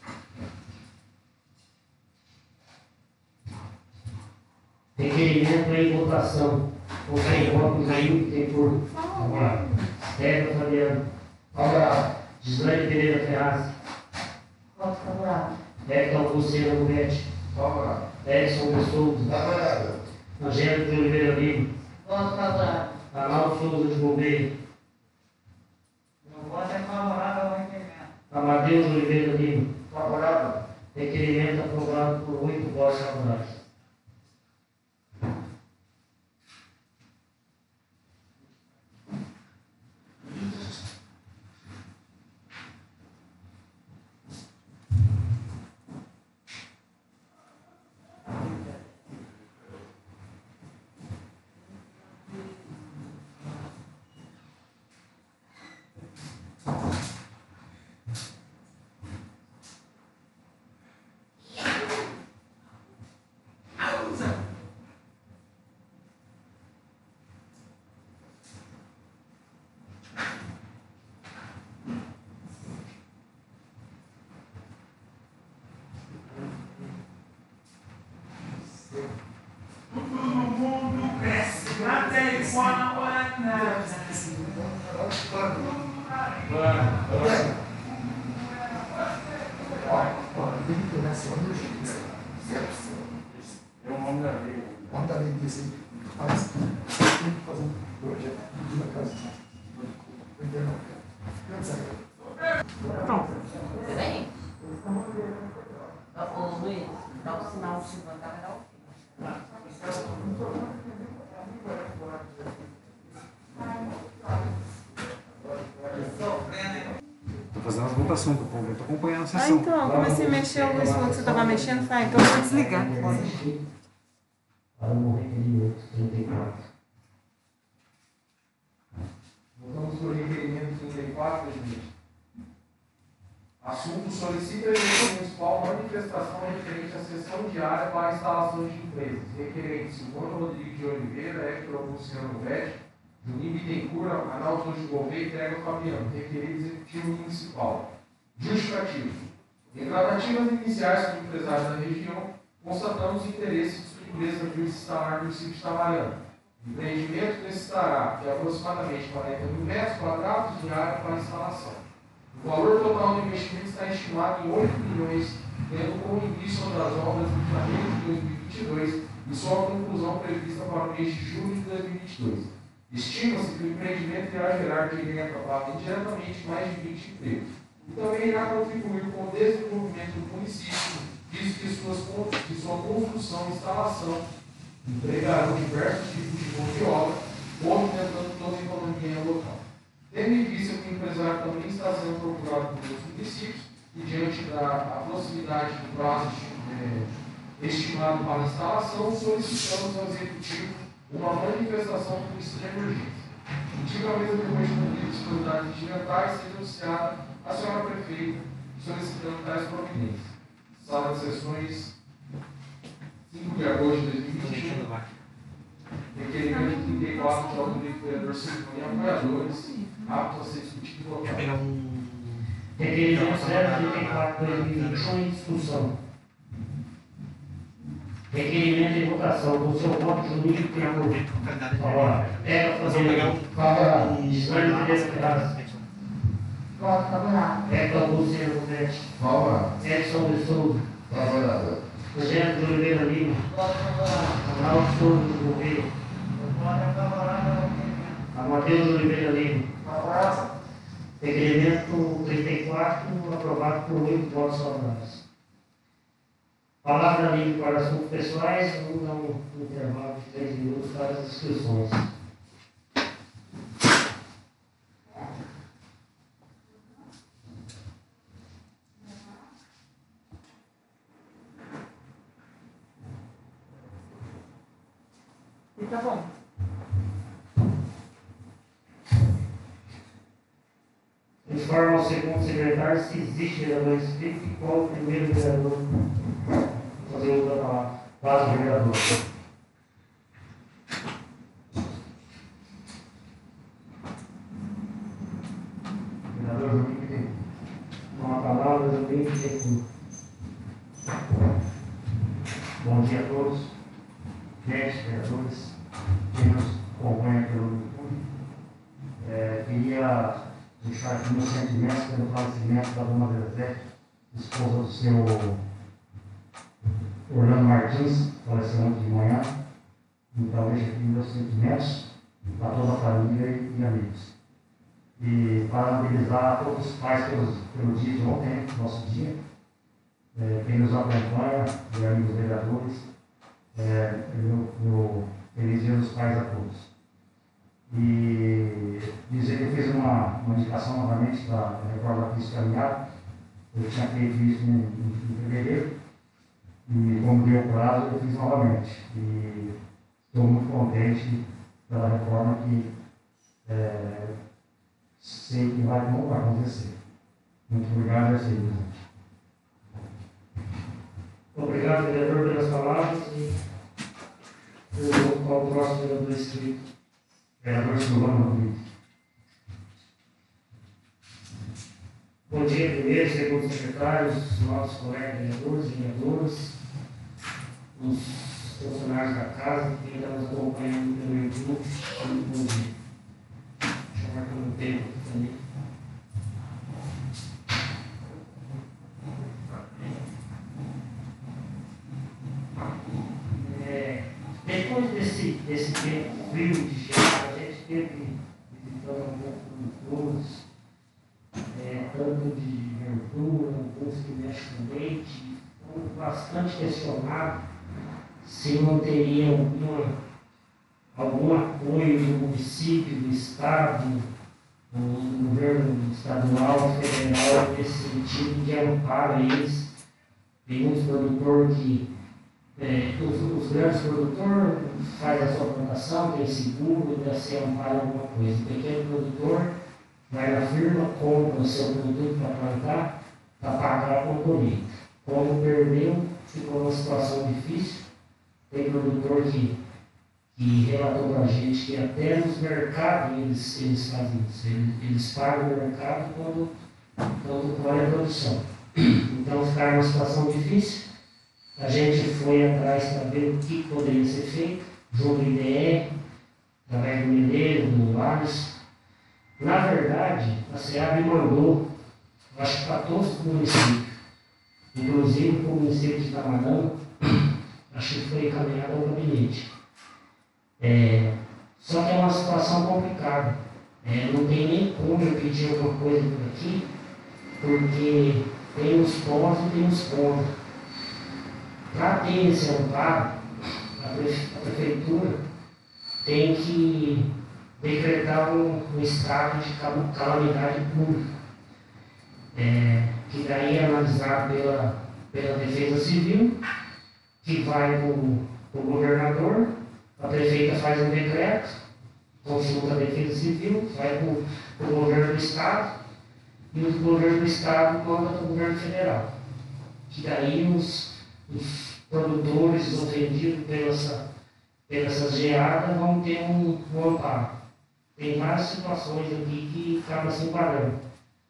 Requerimento em votação. Com voto Jair tem por favorável. Stefano Fabiano. Favorável. Gislaine Pereira Ferraz. Voto favorável. Hector Luciano Gometti. Favorável. Edson de Souza. Favorável. Angélica de Oliveira Lima. Voto favorável. Arnaldo Souza de Gouveia. Meu voto é favorável ao requerimento. Amadeus de Oliveira Lima. Favorável. Requerimento aprovado por oito votos favoráveis. O mundo cresce até igual a nada. É um homem da lei. Homem da lei desse aí. Faz. Tem que fazer um projeto de uma casa. Pronto. Peraí. Ô Luiz, dá o sinal de levantar, vai dar o Tô fazendo as votações do povo, eu tô acompanhando a Ah, sessão. então, eu comecei a mexer, o Luiz falou que você estava mexendo, falei, então eu vou desligar. Para o requerimento trinta e quatro. Votamos pelo requerimento trinta e quatro, presidente. Assunto: solicita a Executivo Municipal manifestação referente à sessão diária para instalações de empresas. Requerente: Silvano Rodrigues de Oliveira, Hector Luciano Gometti, Juninho Bittencourt, Arnaldo de Gouveia e Trega Fabiano. Requerido Executivo Municipal. Justificativo: em tratativas iniciais com empresários da região, constatamos o interesse de sua empresa vir se instalar no município de Itamarana. O empreendimento necessitará de aproximadamente quarenta mil metros quadrados de área para instalação. O valor total do investimento está estimado em oito milhões, tendo como início das obras em janeiro de dois mil e vinte e dois e sua conclusão prevista para o mês de julho de dois mil e vinte e dois. Estima-se que o empreendimento irá gerar direta ou indiretamente mais de vinte empregos e também irá contribuir com o desenvolvimento do município, visto que, suas, que sua construção e instalação empregarão diversos tipos de mão de obra, movimentando toda a economia local. Tendo em vista que o empresário também está sendo procurado por outros municípios e diante da proximidade do prazo é, estimado para a instalação, solicitamos ao Executivo uma manifestação por extrema urgência. Indico a mesa depois de cumprir disponibilidades regimentais, seja anunciada a senhora prefeita, solicitando tais providências. Sala de sessões, cinco de agosto de dois mil e vinte e um. Requerimento trinta e quatro de autoria do vereador Silvano e apoiadores, apto a ser discutido e Quer votado. pegar um Requerimento zero trinta e quatro de dois mil e vinte e um em discussão. Requerimento de votação com seu voto jurídico tem a favorável. É para fazer favorável. Gisele Tereza Peraz. Voto favorável. Hector Luciano Gomes. Favorável. Edson de Souza. Favorável. Rogério de Oliveira Lima. Voto favorável. Ronaldo Souza Gouveia. Voto favorável. Amadeus de Oliveira Lima. Favorável. Requerimento trinta e quatro, aprovado por oito votos favoráveis. Palavra livre para assuntos pessoais, vamos dar um intervalo de três minutos para as inscrições. E tá bom. Informa ao segundo secretário se existe vereador inscrito e qual o primeiro vereador. Vou fazer uso da palavra. Quase o vereador. Vereador Juninho Pittencourt. Com a palavra, Juninho Pittencourt. Bom dia a todos. Gente, vereadores, quem nos acompanha pelo YouTube. É, queria deixar aqui meus sentimentos pelo falecimento da dona Zezé, esposa do seu Orlando Martins, faleceu ontem de manhã. Então, deixo aqui meus sentimentos para toda a família e, e amigos. E parabenizar todos os pais pelos, pelo dia de ontem, nosso dia. É, quem nos acompanha, e amigos vereadores, é, meu, meu feliz dia dos pais a todos. E dizer que eu fiz uma, uma indicação novamente da reforma da Pista Caminhada. Eu tinha feito isso em, em, em fevereiro e, como deu o prazo, eu fiz novamente. E estou muito contente pela reforma que é, sei que vai, não vai acontecer. Muito obrigado, é presidente. Obrigado, vereador, pelas palavras. E eu vou ao próximo vereador inscrito. Vereador Silvano Rodrigues. Bom dia, primeiro, segundo secretários, nossos colegas vereadores e vereadoras, os funcionários da casa, quem está nos acompanhando pelo YouTube, muito bom dia. Deixa eu marcar um tempo aqui também. É, depois desse, desse tempo frio de chegar, a gente teve visitando alguns produtores, é, tanto de verdura, alguns que mexem com leite, então bastante questionado se não teria alguma, algum apoio do município, do Estado, do governo estadual, federal, nesse sentido de amparo a eles. Tem muitos produtores que, é, os, os grandes produtores fazem a sua plantação, tem seguro, deve ser amparo alguma coisa. O pequeno produtor vai na firma, compra o seu produto para plantar, para pagar com colheita. Como perdeu, ficou numa situação difícil. Tem produtor que, que relatou para a gente que até nos mercados eles, eles fazem isso. Eles, eles pagam no mercado quando, quando colhe a produção. Então ficaram numa situação difícil. A gente foi atrás para ver o que poderia ser feito, junto do I D E, através do Mineiro, do Alisson. Na verdade, a SEAB mandou, acho que para todos os municípios, inclusive para o município de Tamarão, acho que foi encaminhado ao gabinete. É, só que é uma situação complicada. É, não tem nem como eu pedir alguma coisa por aqui, porque tem os pós e tem os contras. Para ter esse amparo, a, prefe a prefeitura tem que decretar um, um estado de calamidade pública, é, que daí é analisado pela, pela Defesa Civil, que vai para o governador, a prefeita faz um decreto, consulta a Defesa Civil, vai para o governo do Estado, e o governo do Estado manda para o governo federal. Que daí os, os produtores ofendidos pela, pelas geadas vão ter um, um amparo. Tem várias situações aqui que acabam se enquadrando.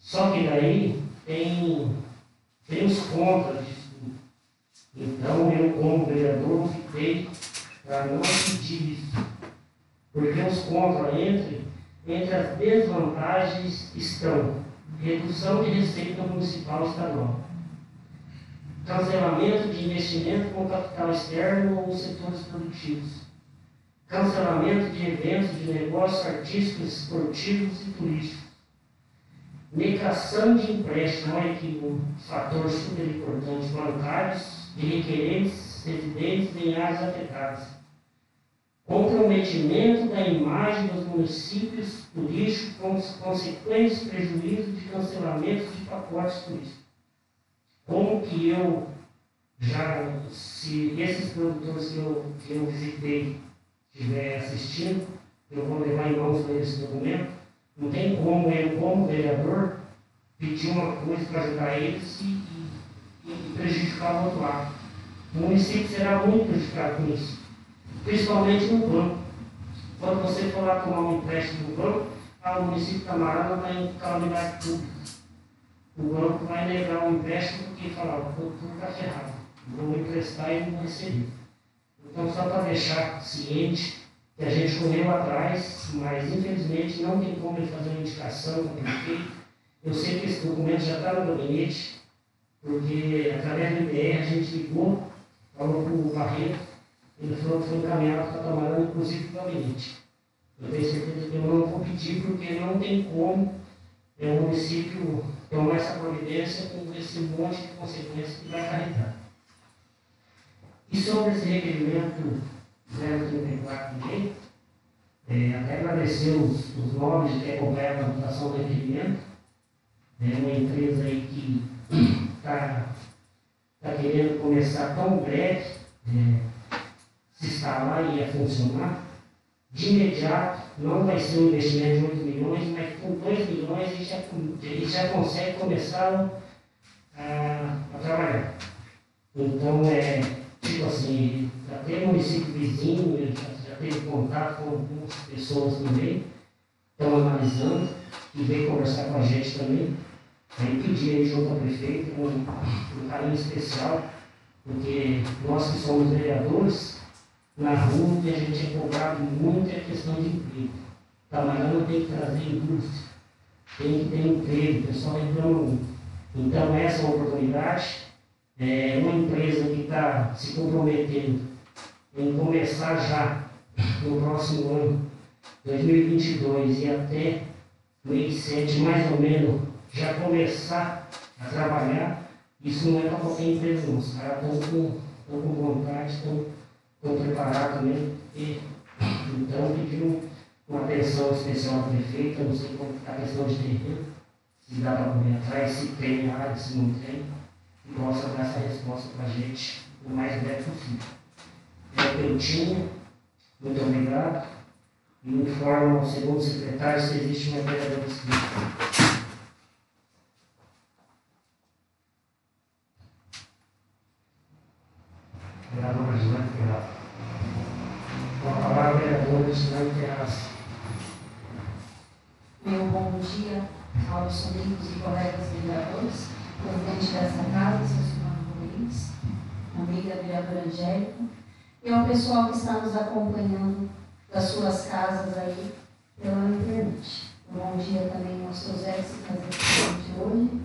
Só que daí tem, tem os contras disso tudo. Então eu, como vereador, optei para não pedir isso. Porque os contras entre, entre as desvantagens estão redução de receita municipal e estadual, cancelamento de investimento com capital externo ou setores produtivos, cancelamento de eventos de negócios artísticos, esportivos e turísticos, negação de empréstimo, olha que um fator super importante, bancários de requerentes residentes em áreas afetadas, comprometimento da imagem dos municípios turísticos com os consequentes prejuízos de cancelamento de pacotes turísticos. Como que eu já, se esses produtores que eu, que eu visitei estiverem assistindo, eu vou levar em mãos esse documento, não tem como eu, como vereador, pedir uma coisa para ajudar eles e, e, e prejudicar o outro lado. O município será muito prejudicado com isso, principalmente no banco. Quando você for lá tomar um empréstimo no banco, ah, o município de Tamarana está em calamidade pública. O banco vai negar o empréstimo porque falar, o tudo está ferrado, vou emprestar e não vou receber. Então, só para deixar ciente que a gente correu atrás, mas infelizmente não tem como ele fazer uma indicação com o prefeito. Eu sei que esse documento já está no gabinete, porque através do I B R a gente ligou, falou para o Barreto, ele falou que foi encaminhado para Tamarana, inclusive para o gabinete. Eu tenho certeza que eu não vou pedir, porque não tem como é, o município tomar essa providência com esse monte de consequências que vai acarretar. E sobre esse requerimento zero trinta e quatro também, é, até agradecer os, os nomes de quem acompanharam a votação do requerimento. É uma empresa aí que está tá querendo começar tão breve, é, se instalar e a funcionar. De imediato, não vai ser um investimento de oito milhões, mas com dois milhões ele já, ele já consegue começar a, a trabalhar. Então, é tipo assim, já tem município vizinho, ele já, já teve contato com algumas pessoas também, estão analisando e veio conversar com a gente também. Aí pedi aí junto ao prefeito um, um carinho especial, porque nós que somos vereadores, na rua que a gente é cobrado muito é a questão de emprego. Tamarana tem que trazer indústria, tem que ter emprego, o pessoal reclama muito. Então essa é uma oportunidade, é uma empresa que está se comprometendo em começar já no próximo ano, dois mil e vinte e dois, e até mês sete, mais ou menos, já começar a trabalhar. Isso não é para qualquer empresa não, os caras estão com, com vontade, estão Estou preparado mesmo, e então pediu uma atenção especial ao prefeito, eu não sei como está a questão de terreno, se dá para correr atrás, se tem área, se não tem, e possa dar essa resposta para a gente o mais breve possível. É o que eu tinha, muito obrigado, e informo ao segundo secretário se existe uma vereadora inscrita. Vereadora Gislane Ferraz. Com a palavra, vereadora Gislane Ferraz. Meu bom dia aos amigos e colegas vereadores, presidente dessa casa, seu senhor Luiz, amiga vereadora Angélica, e ao pessoal que está nos acompanhando das suas casas aí pela internet. Um bom dia também aos seus ex que fazem de hoje,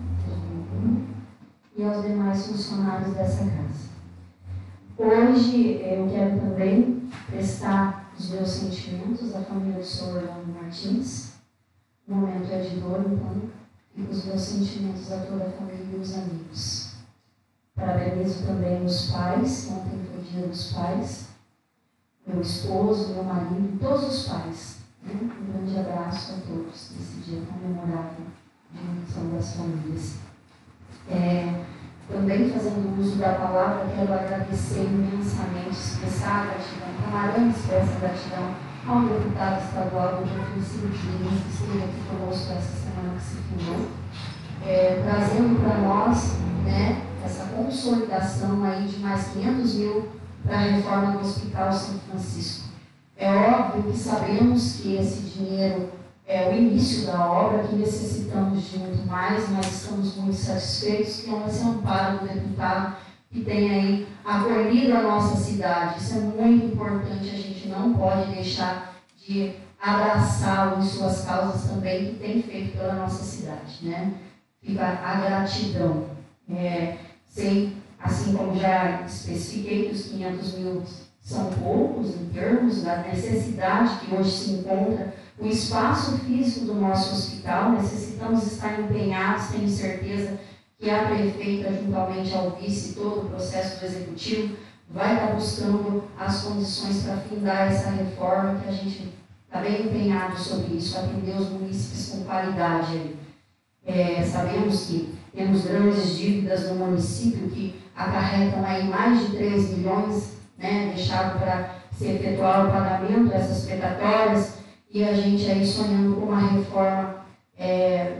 e aos demais funcionários dessa casa. Hoje eu quero também prestar os meus sentimentos à família do senhor Orlando Martins. O momento é de dor, então, e os meus sentimentos a toda a família e os amigos. Parabenizo também os pais, ontem foi o dia dos pais, meu esposo, meu marido, todos os pais. Né? Um grande abraço a todos nesse dia comemorável de unição das famílias. É, Também fazendo uso da palavra, quero agradecer imensamente, expressar a gratidão, Tamarana expressa gratidão ao deputado estadual do Jefferson Dias, que esteve aqui conosco essa semana que se fundou, é, trazendo para nós, né, essa consolidação aí de mais quinhentos mil para a reforma do Hospital São Francisco. É óbvio que sabemos que esse dinheiro é o início da obra, que necessitamos de muito mais, mas estamos muito satisfeitos que é esse amparo do deputado que tem aí acolhido a nossa cidade. Isso é muito importante, a gente não pode deixar de abraçá-lo em suas causas também, que tem feito pela nossa cidade, né? Fica a gratidão. É, sei, assim como já especifiquei, que os quinhentos mil são poucos em termos da necessidade que hoje se encontra o espaço físico do nosso hospital. Necessitamos estar empenhados, tenho certeza que a prefeita, juntamente ao vice, todo o processo do executivo, vai estar buscando as condições para findar essa reforma, que a gente está bem empenhado sobre isso, atender os munícipes com qualidade. É, sabemos que temos grandes dívidas no município que acarretam aí mais de três milhões, né, deixado para se efetuar o pagamento dessas precatórias, e a gente aí sonhando com uma reforma é,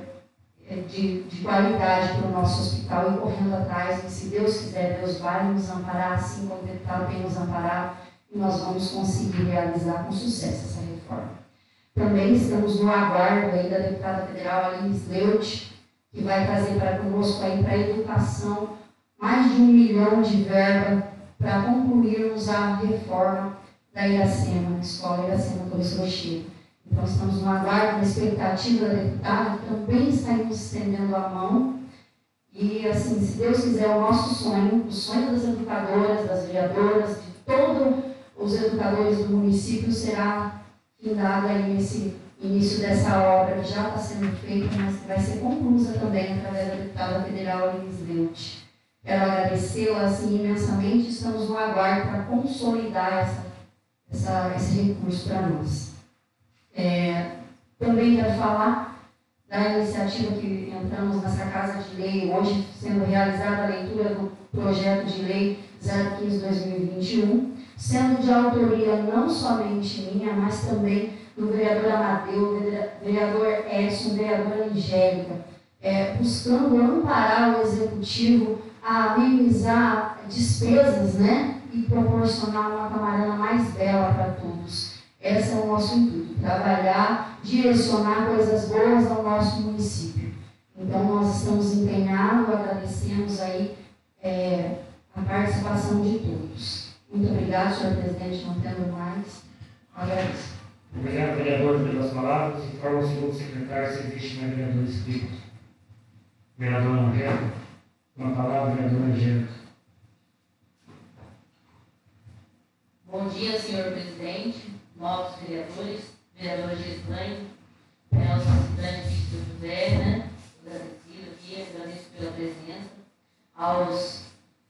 de, de qualidade para o nosso hospital e correndo atrás, e se Deus quiser, Deus vai nos amparar, assim como o deputado tem nos amparado, e nós vamos conseguir realizar com sucesso essa reforma. Também estamos no aguardo aí da deputada federal Aline Sleut, que vai trazer para conosco aí para a educação mais de um milhão de verba para concluirmos a reforma da Iracema, Escola Iracema Torres Rochedo. Então, estamos no aguardo, na expectativa da deputada, que também está nos estendendo a mão. E, assim, se Deus quiser, o nosso sonho, o sonho das educadoras, das vereadoras, de todos os educadores do município, será findado aí nesse início dessa obra, que já está sendo feita, mas que vai ser conclusa também através da deputada federal Aline Sleut. Quero agradecê-la assim, imensamente. Estamos no aguardo para consolidar essa, essa, esse recurso para nós. É, também quero falar da iniciativa que entramos nessa Casa de Lei, hoje sendo realizada a leitura do projeto de lei zero quinze barra dois mil e vinte e um, sendo de autoria não somente minha, mas também do vereador Amadeu, vereador Edson, vereadora Angélica, é, buscando amparar o executivo a minimizar despesas, né, e proporcionar uma camarana mais bela para todos. Esse é o nosso intuito, trabalhar, direcionar coisas boas ao nosso município. Então, nós estamos empenhados, agradecemos aí é, a participação de todos. Muito obrigado, senhor presidente, não tendo mais. Agradeço. Obrigado, vereador, pelas palavras. Informa o segundo secretário se existe mais vereador inscrito. Vereador Angélica. Uma palavra, vereador Angélica. Bom dia, senhor presidente, novos vereadores, vereador Gislaine, Nelson Cidade de José, né? Agradecido aqui, agradeço pela presença, aos,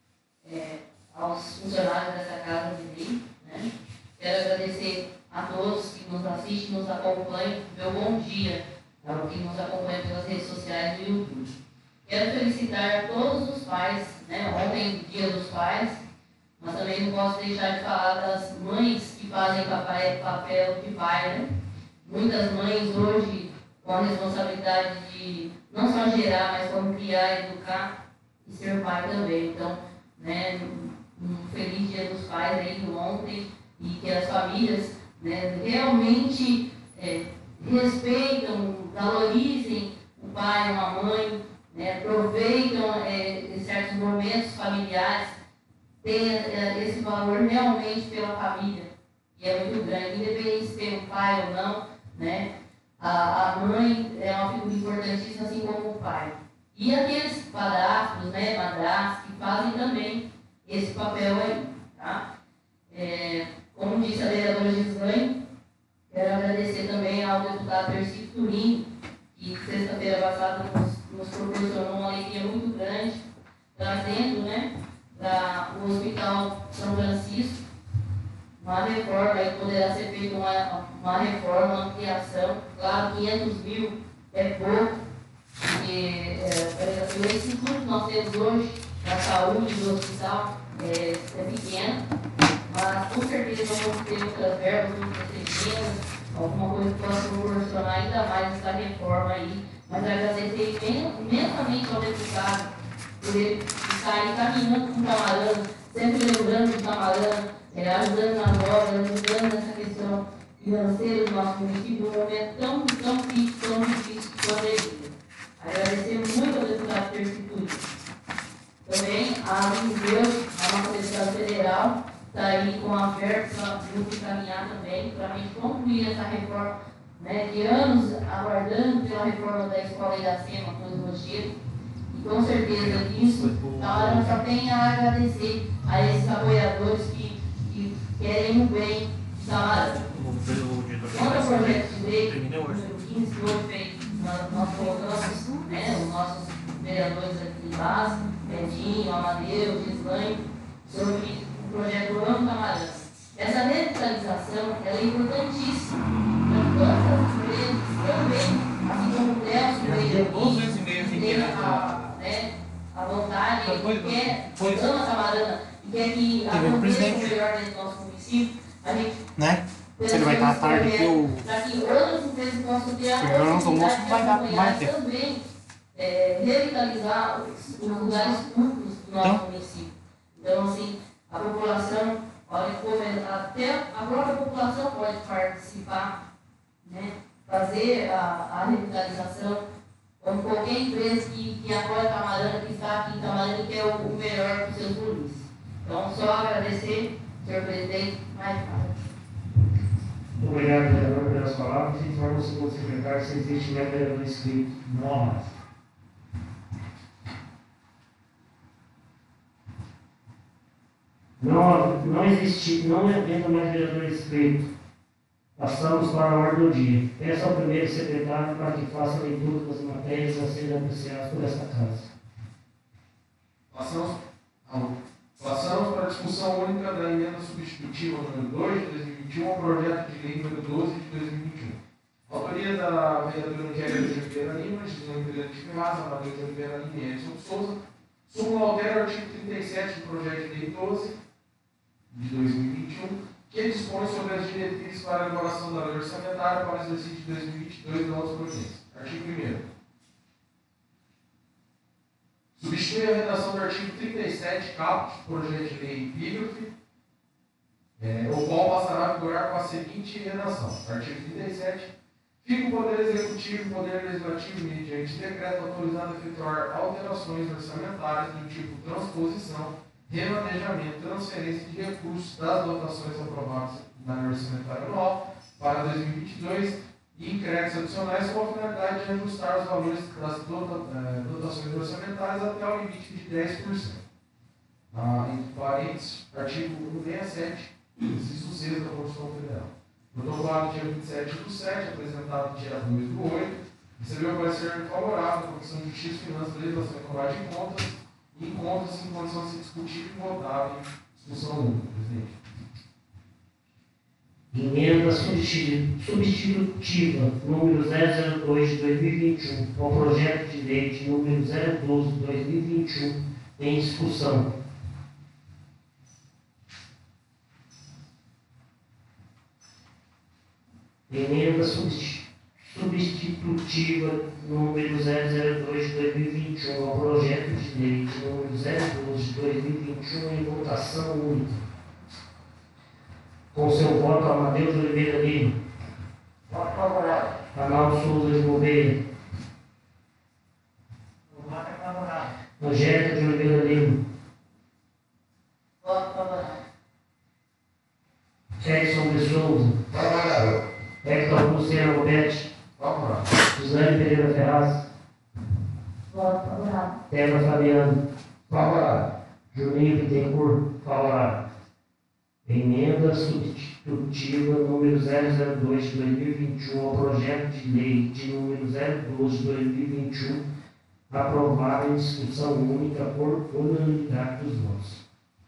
é, aos funcionários dessa Casa de Lei, né? Quero agradecer a todos que nos assistem, nos acompanham, meu bom dia aos que nos acompanham pelas redes sociais do YouTube. Quero felicitar todos os pais, né? Ontem, dia dos pais, mas também não posso deixar de falar das mães que fazem papel, papel de pai, né? Muitas mães hoje com a responsabilidade de não só gerar, mas como criar, educar e ser pai também. Então, né, um feliz dia dos pais aí ontem, e que as famílias, né, realmente é, respeitam, valorizem o pai ou a mãe, né, aproveitam é, em certos momentos familiares, tem é, esse valor realmente pela família, e é muito grande, independente de ter um pai ou não, né, a, a mãe é uma figura importantíssima, assim como o pai. E aqueles padrastos, né, madrastos, que fazem também esse papel aí, tá? É, como disse a vereadora Gislaine, quero agradecer também ao deputado Persílio Turim, que sexta-feira passada nos, nos proporcionou uma alegria muito grande, trazendo, né, para o Hospital São Francisco uma reforma, aí poderá ser feita uma, uma reforma, uma ampliação. Claro, quinhentos mil é pouco, porque é, esse estudo que nós temos hoje da saúde do hospital é, é pequeno, mas com certeza vamos ter outras verbas, outras emendas, alguma coisa que possa proporcionar ainda mais essa reforma aí. Mas agradecer imensamente ao deputado por ele estar aí caminhando com o Tamarana, sempre lembrando do Tamarana, é, ajudando na obra, ajudando nessa questão financeiro do nosso município num momento tão, tão crítico, tão difícil de pandemia. Agradecer muito ao deputado Persitude. Também a Deus, a nossa deputada federal, está aí com a verba para nos encaminhar também, para a gente concluir essa reforma, né, de anos aguardando pela reforma da escola Iracema, Antônio Rochedo. E com certeza disso, Tamarana só tem a agradecer a esses apoiadores que, que querem o bem de Tamarana. Contra o projeto de lei número quinze, que foi feito, nós colocamos, né, os nossos vereadores aqui de base, Edinho, Amadeu, Gislaine, sobre o projeto Amo Tamarana. Essa revitalização ela é importantíssima para todas as empresas também, assim como o Nelson que veio aqui, a, né, a vontade, que quer, ama Tamarana e quer que aconteça o melhor dentro do nosso município, a gente. Né? Se ele vai estar à tarde que eu. Para que outras empresas possam ter a possibilidade de vai dar, vai ter. também é, revitalizar os, os lugares públicos do nosso então, município. Então, assim, a população pode comer, até a própria população pode participar, né, fazer a, a revitalização, como qualquer empresa que, que apoia Tamarana, que está aqui em Tamarana e quer o, o melhor para os seus munícipes. Então, só agradecer, senhor presidente, mais nada. Obrigado, vereador, pelas palavras. E informa o segundo secretário se existe mais vereador inscrito. Não há mais. Não, não existe, não havendo mais vereador inscrito. Passamos para a ordem do dia. Peço ao primeiro secretário para que faça a leitura das matérias a serem apreciadas por esta casa. Passamos, passamos para a discussão única da emenda substitutiva número dois de dois mil e vinte e um ao projeto de lei número doze de dois mil e vinte e um. Autoria da vereadora Angélica de Oliveira Lima, Gislaine Pereira de Ferraz, Amadeu de Oliveira Lima e Edson Souza. Súmula altera o artigo trinta e sete do projeto de lei doze de dois mil e vinte e um, que dispõe sobre as diretrizes para a elaboração da lei orçamentária para o exercício de dois mil e vinte e dois da nossa província. Artigo primeiro. Substitui a redação do artigo trinta e sete, caput, projeto de lei epígrafe, é, o qual passará a vigorar com a seguinte redação. Artigo trinta e sete. Fica o Poder Executivo e o Poder Legislativo, mediante decreto, autorizado a efetuar alterações orçamentárias do tipo transposição, remanejamento, transferência de recursos das dotações aprovadas na lei orçamentária anual para dois mil e vinte e dois e créditos adicionais com a finalidade de ajustar os valores das dotações orçamentárias até o limite de dez por cento. Ah, entre parênteses, artigo cento e sessenta e sete, inciso seis da Constituição Federal. Protocolado dia vinte e sete do sete, apresentado dia dois do oito, recebeu o parecer favorável da Comissão de Justiça, Finanças, Legislação e Combate de Contas e encontra-se em condição de ser discutido e votado em discussão única, presidente. Emenda substitutiva número zero zero dois de dois mil e vinte e um ao projeto de lei de número zero doze de dois mil e vinte e um em discussão. Emenda substitutiva número zero zero dois de dois mil e vinte e um ao projeto de lei de número zero doze de dois mil e vinte e um em votação única. Com seu voto, Amadeu de Oliveira Lima. Voto favorável. Arnaldo Souza de Gouveia. Voto favorável. Angélica de Oliveira Lima. Voto favorável. Edson de Souza. Favorável. Hector Luciano Roberti. Favorável. Gislaine Pereira Ferraz. Voto favorável. Pedro Fabiano. Favorável. Juninho Bittencourt. Favorável. Emenda substitutiva número zero zero dois de dois mil e vinte e um ao projeto de lei de número zero doze de dois mil e vinte e um, aprovado em discussão única por unanimidade dos votos.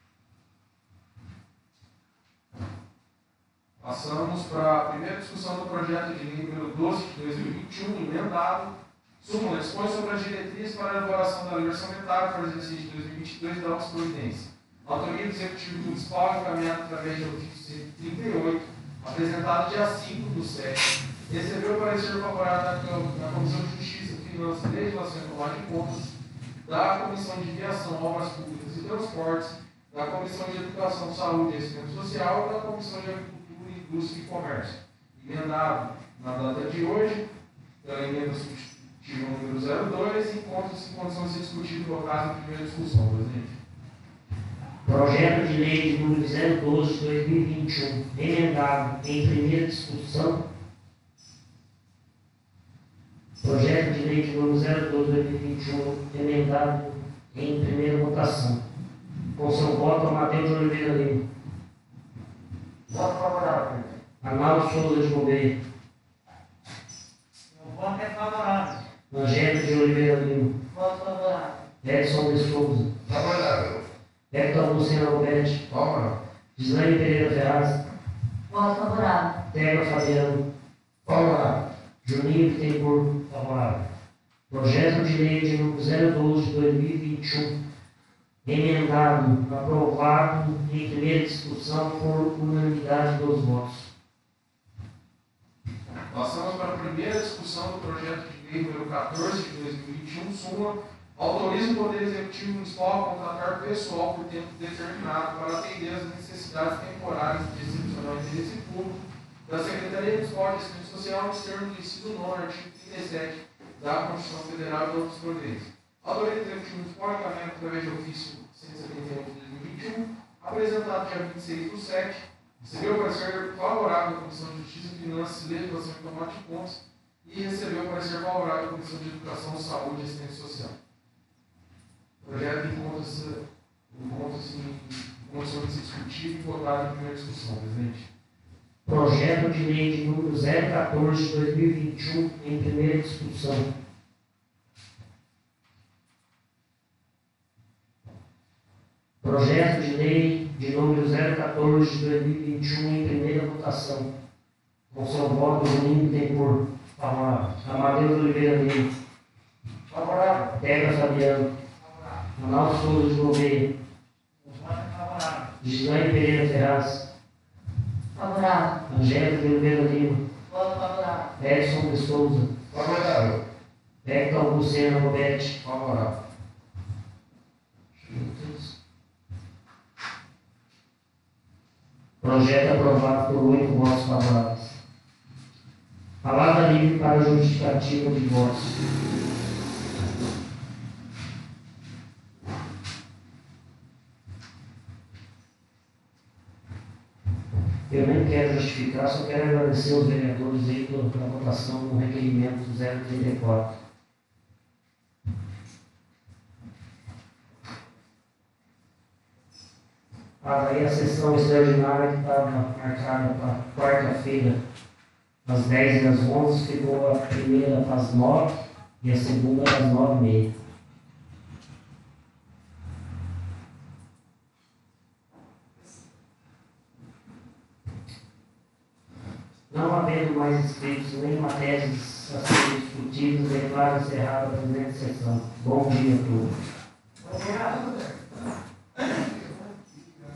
Passamos para a primeira discussão do projeto de lei número doze de dois mil e vinte e um, emendado. Súmula dispõe sobre as diretrizes para a elaboração da lei orçamentária para o exercício de dois mil e vinte e dois da nossa providência. Autoria do Executivo Municipal, encaminhado através de ofício cento e trinta e oito, apresentado dia cinco do sete, recebeu o parecer favorável da Comissão de Justiça, Finanças, Legislação e Combate de Contas, da Comissão de Viação, Obras Públicas e Transportes, da Comissão de Educação, Saúde e Assistência Social e da Comissão de Agricultura, Indústria e Comércio. emendado na data de hoje, pela emenda substitutiva número zero dois, encontra-se em condição de ser discutido e votado em primeira discussão, presidente. Projeto de lei de número zero doze de dois mil e vinte e um, emendado em primeira discussão. Projeto de lei de número zero doze de dois mil e vinte e um, emendado em primeira votação. Com seu voto, Amadeu de Oliveira Lima. Voto favorável. Arnaldo Souza de Gouveia. Meu voto é favorável. Angélica de Oliveira Lima. Voto favorável. Edson de Souza. Favorável. Hector Luciano Alberti. Favorável. Gislaine Pereira Ferraz. Voto favorável. Tega Fabiano. Favorável. Juninho Bittencourt. Favorável. Projeto de lei de número zero doze de dois mil e vinte e um, emendado, aprovado em primeira discussão por unanimidade dos votos. Passamos para a primeira discussão do projeto de lei número quatorze de dois mil e vinte e um, súmula, autoriza o Poder Executivo Municipal a contratar pessoal por tempo determinado para atender às necessidades temporárias de excepcional interesse público da Secretaria Municipal de Assistência Social nos termos do inciso nono, artigo trinta e sete da Constituição Federal e de outras providências. Autoriza o Executivo Municipal encaminhando através de ofício cento e setenta e um de dois mil e vinte e um, apresentado dia vinte e seis do sete, recebeu o parecer favorável da Comissão de Justiça, Finanças, Legislação e Tomate de Contas e recebeu o parecer favorável da Comissão de Educação, Saúde e Assistência Social. O projeto encontra-se encontra em condição de ser discutido e votado em primeira discussão, presidente. Projeto de lei de número zero quatorze de dois mil e vinte e um, em primeira discussão. Projeto de lei de número zero quatorze de dois mil e vinte e um, em primeira votação. Com seu voto, Juninho Bittencourt. Favorável. Amadeu de Oliveira Lima. Favorável. Tega Fabiano. Arnaldo Souza de Gouveia. Meu voto é favorável. Gislaine Pereira Ferraz. Favorável. Angélica de Oliveira Lima. Voto favorável. Edson de Souza. Favorável. Hector Luciano Alberti. Favorável. Projeto aprovado por oito votos favoráveis. Palavra livre para justificativa de votos. Eu nem quero justificar, só quero agradecer aos vereadores aí pela, pela votação no requerimento zero trinta e quatro. Ah, daí a sessão extraordinária que estava marcada para quarta-feira, às dez e às onze, ficou a primeira para as nove e a segunda às nove e meia. Não havendo mais inscritos nem matérias a serem discutidas, declaro encerrada a presente sessão. Bom dia a todos.